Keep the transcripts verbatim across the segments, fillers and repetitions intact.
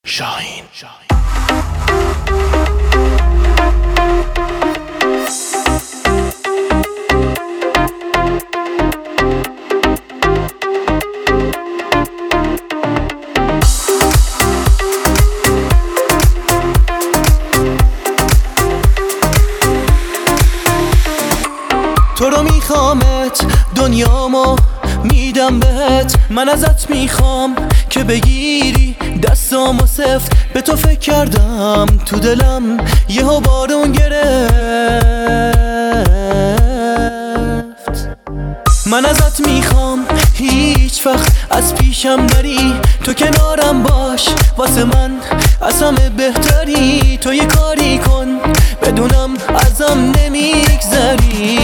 شاهین. تو رو میخوامت، دنیامو میدم بهت. من ازت میخوام که بگیری دستامو سفت. به تو فکر کردم تو دلم یهو بارون گرفت. من ازت میخوام هیچ وقت از پیشم نری. تو کنارم باش، واسه من از همه بهتری. تو یه کاری کن بدونم ازم نمیگذری.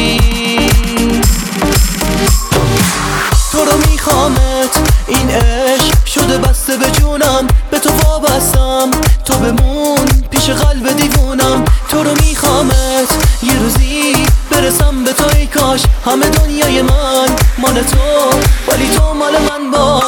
تو رو میخوامت، این عشق شده بسته به جونم. به تو وابستم، تو بمون پیش قلب دیوونم. تو رو میخوامت، یه روزی برسم به تو. ای کاش همه دنیای من مال تو، ولی تو مال من باش.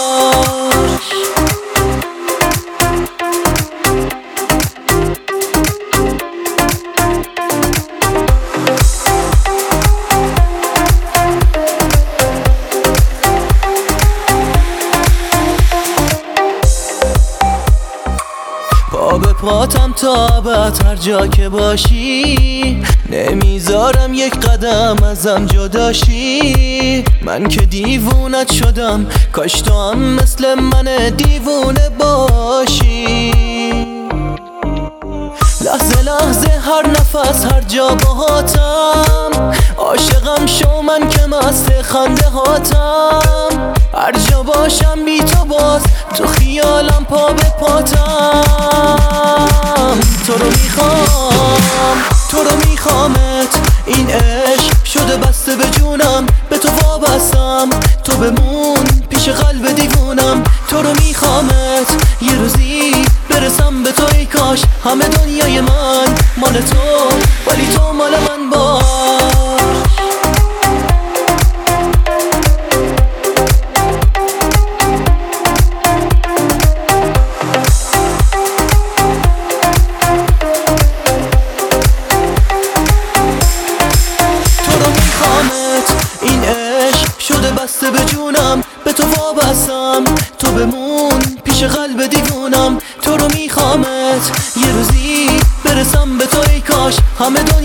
پا به پاتم تابت هر جا که باشی. نمیذارم یک قدم ازم جداشی. من که دیوونت شدم، کاش تو هم مثل من دیوونه باشی. لحظه لحظه هر نفس هر جا باهاتم. عاشقم شو من که مست خنده هاتم. هر جا باشم بی تو باز تو خیالم پا به پاتم. تو رو میخوام، تو رو میخوامت، این عشق شده بسته به جونم. به تو وابستم، تو بمون پیش قلب دیوونم. تو رو میخوامت، یه روزی برسم به تو. ای کاش همه دنیای من مال تو، ولی تو مال من باش. این عشق شده بسته به جونم. به تو وابستم، تو بمون پیش قلب دیوونم. تو رو میخوامت، یه روزی برسم به تو. ای کاش همه